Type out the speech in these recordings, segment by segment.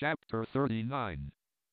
Chapter 39.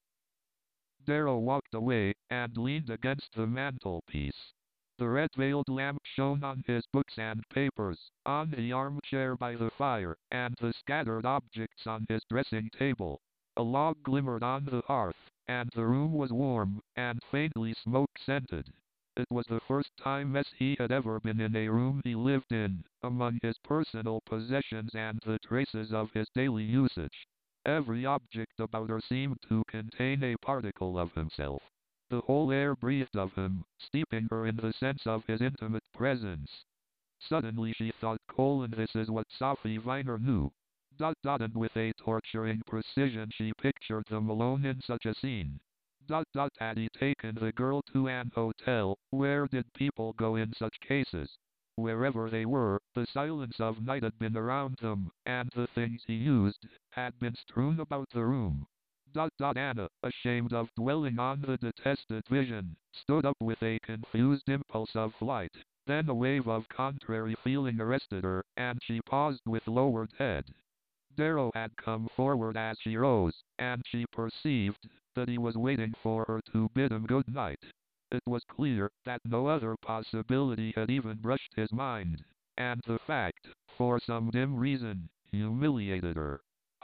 Darrow walked away, and leaned against the mantelpiece. The red-veiled lamp shone on his books and papers, on the armchair by the fire, and the scattered objects on his dressing table. A log glimmered on the hearth, and the room was warm, and faintly smoke-scented. It was the first time he had ever been in a room he lived in, among his personal possessions and the traces of his daily usage. Every object about her seemed to contain a particle of himself. The whole air breathed of him, steeping her in the sense of his intimate presence. Suddenly she thought, this is what Sophie Viner knew. And with a torturing precision she pictured them alone in such a scene. Had he taken the girl to an hotel? Where did people go in such cases? Wherever they were, the silence of night had been around them, and the things he used had been strewn about the room. Anna, ashamed of dwelling on the detested vision, stood up with a confused impulse of flight. Then a wave of contrary feeling arrested her, and she paused with lowered head. Darrow had come forward as she rose, and she perceived that he was waiting for her to bid him good night. It was clear that no other possibility had even brushed his mind, and the fact, for some dim reason, humiliated her.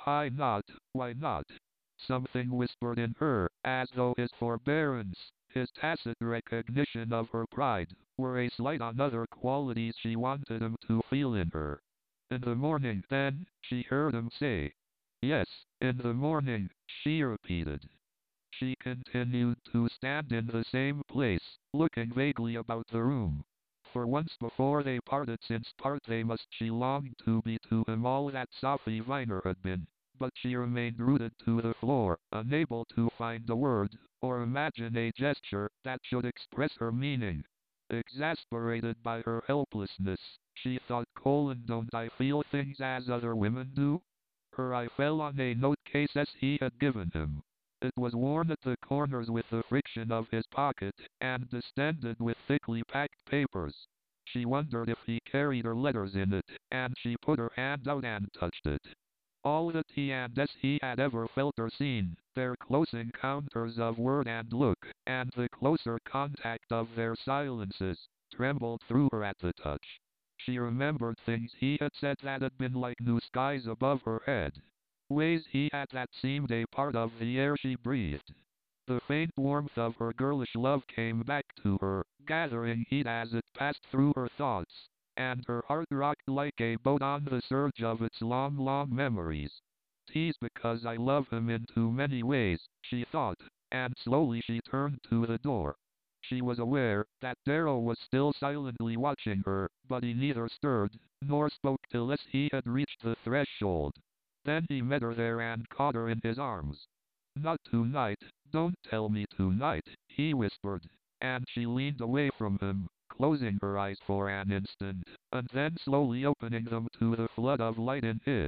Why not? Something whispered in her, as though his forbearance, his tacit recognition of her pride, were a slight on other qualities she wanted him to feel in her. In the morning, then, she heard him say. Yes, in the morning, she repeated. She continued to stand in the same place, looking vaguely about the room. For once before they parted, since part they must, she longed to be to him all that Sophie Viner had been. But she remained rooted to the floor, unable to find a word, or imagine a gesture, that should express her meaning. Exasperated by her helplessness, she thought, don't I feel things as other women do? Her eye fell on a note case he had given him. It was worn at the corners with the friction of his pocket, and distended with thickly packed papers. She wondered if he carried her letters in it, and she put her hand out and touched it. All that he had ever felt or seen, their close encounters of word and look, and the closer contact of their silences, trembled through her at the touch. She remembered things he had said that had been like new skies above her head. Ways he had that seemed a part of the air she breathed. The faint warmth of her girlish love came back to her, gathering heat as it passed through her thoughts, and her heart rocked like a boat on the surge of its long, long memories. "'Tis because I love him in too many ways," she thought, and slowly she turned to the door. She was aware that Darrow was still silently watching her, but he neither stirred nor spoke till he had reached the threshold. Then he met her there and caught her in his arms. "Not tonight, don't tell me tonight," he whispered, and she leaned away from him, closing her eyes for an instant, and then slowly opening them to the flood of light in his.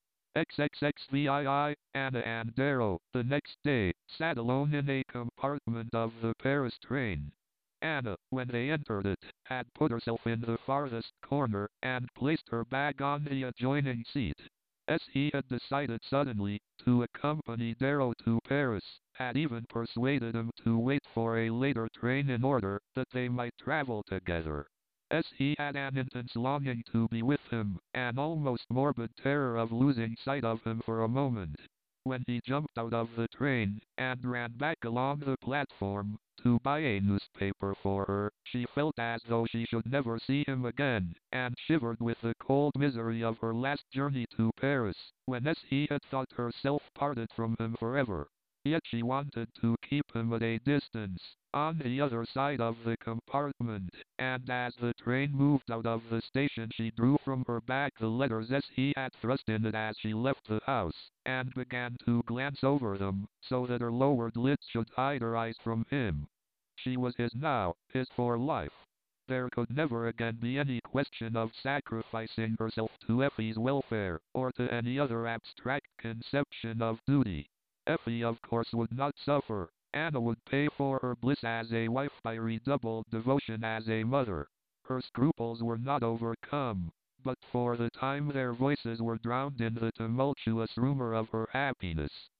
XXXVII, Anna and Darrow, the next day, sat alone in a compartment of the Paris train. Anna, when they entered it, had put herself in the farthest corner, and placed her bag on the adjoining seat. He had decided suddenly to accompany Darrow to Paris, had even persuaded him to wait for a later train in order that they might travel together. He had an intense longing to be with him, an almost morbid terror of losing sight of him for a moment. When he jumped out of the train, and ran back along the platform, to buy a newspaper for her, she felt as though she should never see him again, and shivered with the cold misery of her last journey to Paris, when he had thought herself parted from him forever. Yet she wanted to keep him at a distance, on the other side of the compartment, and as the train moved out of the station she drew from her bag the letters he had thrust in it as she left the house, and began to glance over them, so that her lowered lids should hide her eyes from him. She was his now, his for life. There could never again be any question of sacrificing herself to Effie's welfare, or to any other abstract conception of duty. Effie of course would not suffer. Anna would pay for her bliss as a wife by redoubled devotion as a mother. Her scruples were not overcome, but for the time their voices were drowned in the tumultuous rumor of her happiness.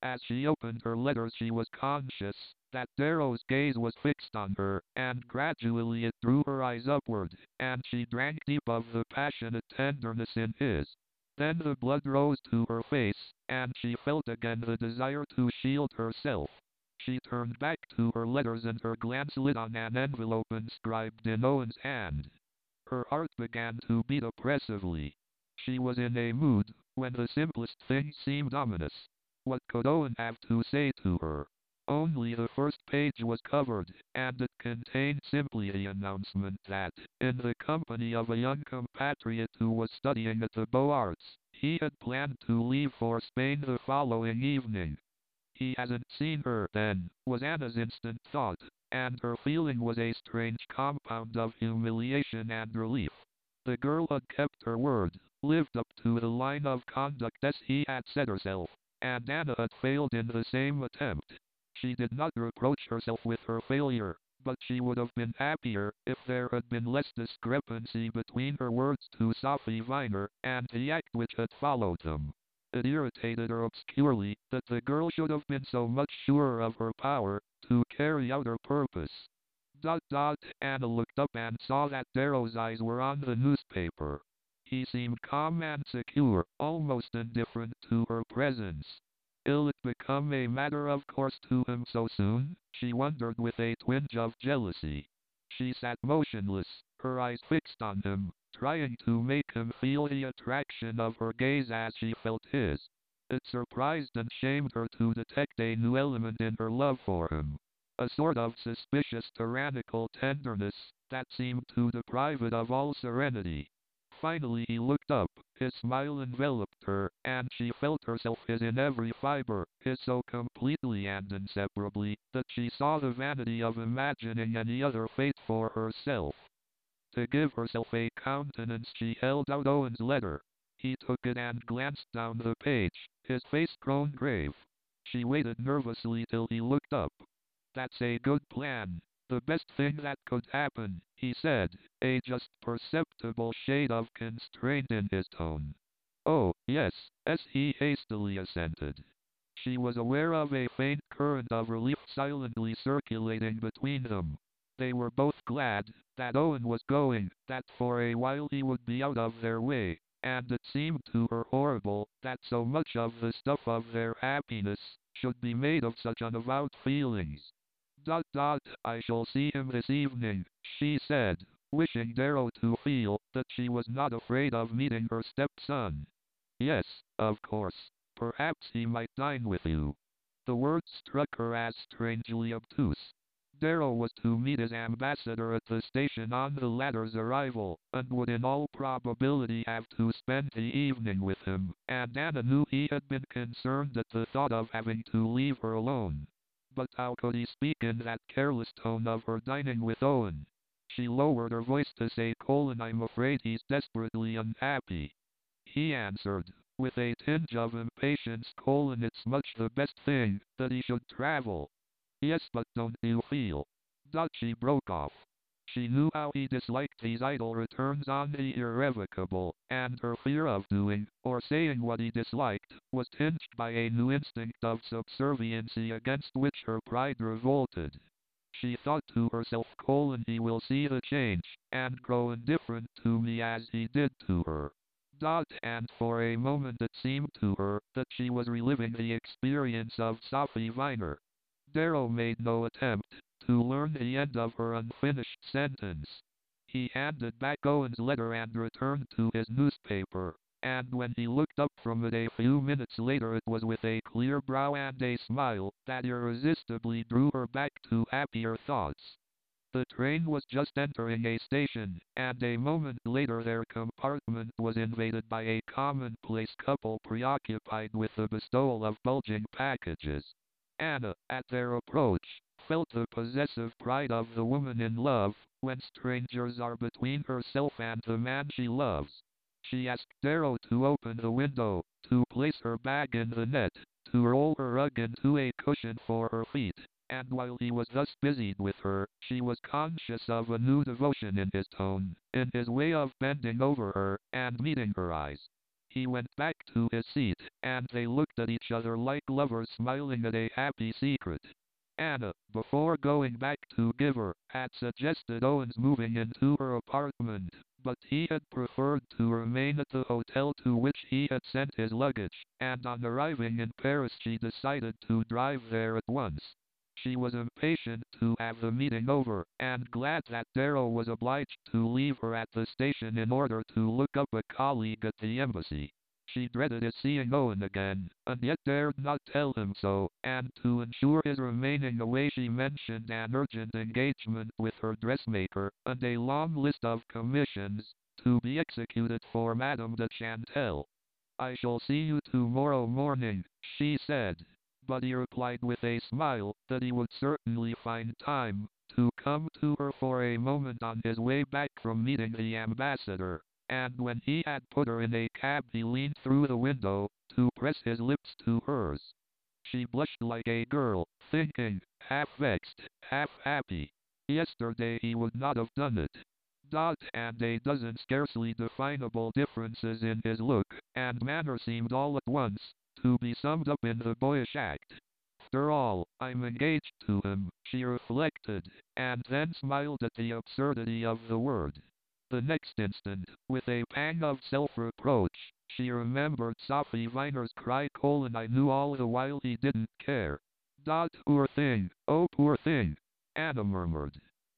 As she opened her letters she was conscious that Darrow's gaze was fixed on her, and gradually it drew her eyes upward, and she drank deep of the passionate tenderness in his. Then the blood rose to her face, and she felt again the desire to shield herself. She turned back to her letters and her glance lit on an envelope inscribed in Owen's hand. Her heart began to beat oppressively. She was in a mood when the simplest thing seemed ominous. What could Owen have to say to her? Only the first page was covered, and it contained simply the announcement that, in the company of a young compatriot who was studying at the Beaux Arts, he had planned to leave for Spain the following evening. He hasn't seen her, then, was Anna's instant thought, and her feeling was a strange compound of humiliation and relief. The girl had kept her word, lived up to the line of conduct as he had set herself, and Anna had failed in the same attempt. She did not reproach herself with her failure, but she would have been happier if there had been less discrepancy between her words to Sophie Viner and the act which had followed them. It irritated her obscurely that the girl should have been so much surer of her power to carry out her purpose. Anna looked up and saw that Darrow's eyes were on the newspaper. He seemed calm and secure, almost indifferent to her presence. Ill it become a matter of course to him so soon, she wondered with a twinge of jealousy. She sat motionless, her eyes fixed on him, trying to make him feel the attraction of her gaze as she felt his. It surprised and shamed her to detect a new element in her love for him. A sort of suspicious tyrannical tenderness that seemed to deprive it of all serenity. Finally he looked up, his smile enveloped her, and she felt herself his in every fiber, his so completely and inseparably, that she saw the vanity of imagining any other fate for herself. To give herself a countenance she held out Owen's letter. He took it and glanced down the page, his face grown grave. She waited nervously till he looked up. That's a good plan. The best thing that could happen, he said, a just perceptible shade of constraint in his tone. Oh, yes, he hastily assented. She was aware of a faint current of relief silently circulating between them. They were both glad that Owen was going, that for a while he would be out of their way, and it seemed to her horrible that so much of the stuff of their happiness should be made of such unavowed feelings. I shall see him this evening, she said, wishing Darrow to feel that she was not afraid of meeting her stepson. Yes, of course. Perhaps he might dine with you. The words struck her as strangely obtuse. Darrow was to meet his ambassador at the station on the latter's arrival, and would in all probability have to spend the evening with him, and Anna knew he had been concerned at the thought of having to leave her alone. But how could he speak in that careless tone of her dining with Owen? She lowered her voice to say, I'm afraid he's desperately unhappy. He answered, with a tinge of impatience, it's much the best thing that he should travel. Yes, but don't you feel? She broke off. She knew how he disliked these idle returns on the irrevocable, and her fear of doing, or saying what he disliked, was tinged by a new instinct of subserviency against which her pride revolted. She thought to herself, he will see the change, and grow indifferent to me as he did to her. And for a moment it seemed to her that she was reliving the experience of Sophie Viner. Darrow made no attempt to learn the end of her unfinished sentence. He handed back Owen's letter and returned to his newspaper, and when he looked up from it a few minutes later it was with a clear brow and a smile that irresistibly drew her back to happier thoughts. The train was just entering a station, and a moment later their compartment was invaded by a commonplace couple preoccupied with the bestowal of bulging packages. Anna, at their approach, felt the possessive pride of the woman in love, when strangers are between herself and the man she loves. She asked Darrow to open the window, to place her bag in the net, to roll her rug into a cushion for her feet, and while he was thus busied with her, she was conscious of a new devotion in his tone, in his way of bending over her, and meeting her eyes. He went back to his seat, and they looked at each other like lovers smiling at a happy secret. Anna, before going back to Giver, had suggested Owen's moving into her apartment, but he had preferred to remain at the hotel to which he had sent his luggage, and on arriving in Paris she decided to drive there at once. She was impatient to have the meeting over, and glad that Darrow was obliged to leave her at the station in order to look up a colleague at the embassy. She dreaded seeing Owen again, and yet dared not tell him so, and to ensure his remaining away she mentioned an urgent engagement with her dressmaker, and a long list of commissions, to be executed for Madame de Chantal. "I shall see you tomorrow morning," she said. But he replied with a smile that he would certainly find time to come to her for a moment on his way back from meeting the ambassador. And when he had put her in a cab he leaned through the window to press his lips to hers. She blushed like a girl, thinking, half vexed, half happy. Yesterday he would not have done it. And a dozen scarcely definable differences in his look and manner seemed all at once to be summed up in the boyish act. After all, I'm engaged to him, she reflected, and then smiled at the absurdity of the word. The next instant, with a pang of self-reproach, she remembered Sophie Viner's cry: "I knew all the while he didn't care." Poor thing, oh poor thing, Anna murmured.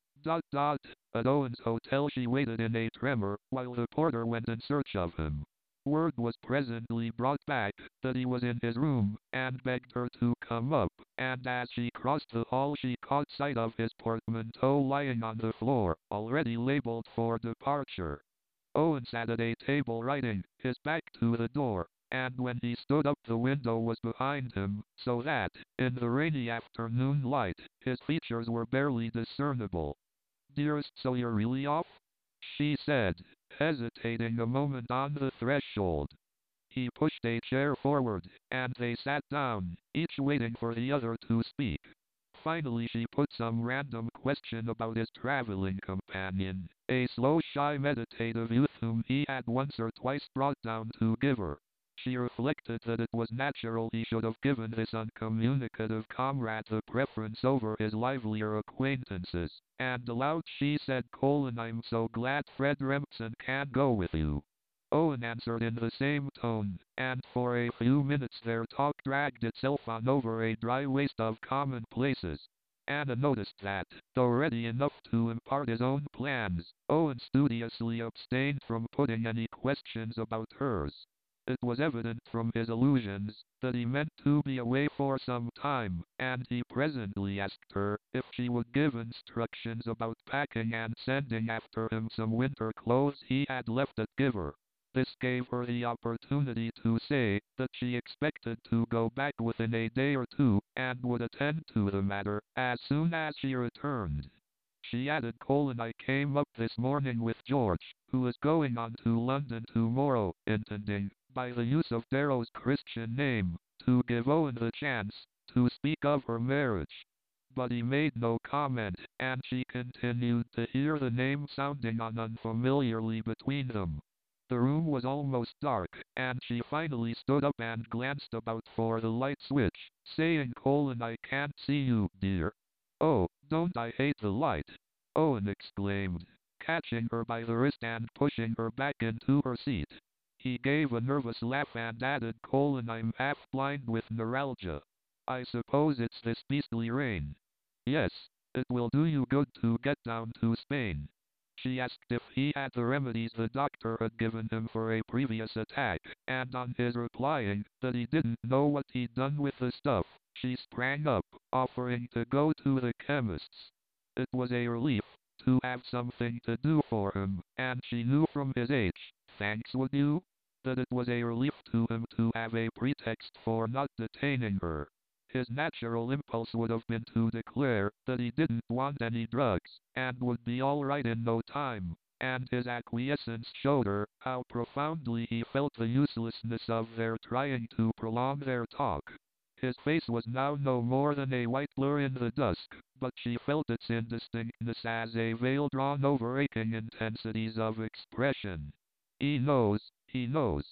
At Owen's hotel she waited in a tremor, while the porter went in search of him. Word was presently brought back that he was in his room, and begged her to come up, and as she crossed the hall she caught sight of his portmanteau lying on the floor, already labeled for departure. Owen sat at a table writing, his back to the door, and when he stood up the window was behind him, so that, in the rainy afternoon light, his features were barely discernible. "Dearest, so you're really off?" she said, hesitating a moment on the threshold. He pushed a chair forward, and they sat down, each waiting for the other to speak. Finally she put some random question about his traveling companion, a slow, shy, meditative youth whom he had once or twice brought down to Giver. She reflected that it was natural he should have given this uncommunicative comrade the preference over his livelier acquaintances, and aloud she said, "I'm so glad Fred Remsen can go with you." Owen answered in the same tone, and for a few minutes their talk dragged itself on over a dry waste of commonplaces. Anna noticed that, though ready enough to impart his own plans, Owen studiously abstained from putting any questions about hers. It was evident from his allusions that he meant to be away for some time, and he presently asked her if she would give instructions about packing and sending after him some winter clothes he had left at Giver. This gave her the opportunity to say that she expected to go back within a day or two, and would attend to the matter as soon as she returned. She added, "I came up this morning with George, who is going on to London tomorrow, intending, by the use of Darrow's Christian name, to give Owen the chance to speak of her marriage." But he made no comment, and she continued to hear the name sounding on unfamiliarly between them. The room was almost dark, and she finally stood up and glanced about for the light switch, saying, "I can't see you, dear." "Oh, don't I hate the light!" Owen exclaimed, catching her by the wrist and pushing her back into her seat. He gave a nervous laugh and added, "I'm half blind with neuralgia. I suppose it's this beastly rain." "Yes, it will do you good to get down to Spain." She asked if he had the remedies the doctor had given him for a previous attack, and on his replying that he didn't know what he'd done with the stuff, she sprang up, offering to go to the chemist's. It was a relief to have something to do for him, and she knew from his age, thanks would you, that it was a relief to him to have a pretext for not detaining her. His natural impulse would have been to declare that he didn't want any drugs, and would be all right in no time, and his acquiescence showed her how profoundly he felt the uselessness of their trying to prolong their talk. His face was now no more than a white blur in the dusk, but she felt its indistinctness as a veil drawn over aching intensities of expression. He knows,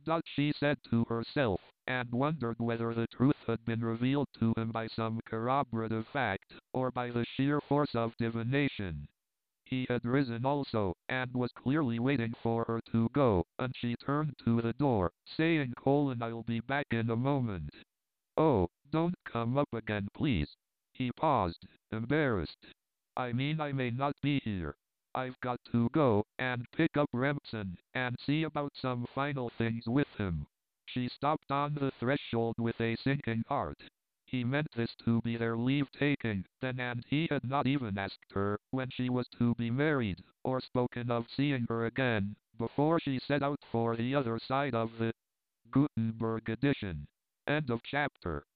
She said to herself, and wondered whether the truth had been revealed to him by some corroborative fact, or by the sheer force of divination. He had risen also, and was clearly waiting for her to go, and she turned to the door, saying, "Colin, I'll be back in a moment." "Oh, don't come up again, please." He paused, embarrassed. "I mean, I may not be here. I've got to go and pick up Remsen and see about some final things with him." She stopped on the threshold with a sinking heart. He meant this to be their leave-taking, then, and he had not even asked her when she was to be married, or spoken of seeing her again, before she set out for the other side of the Gutenberg edition. End of chapter.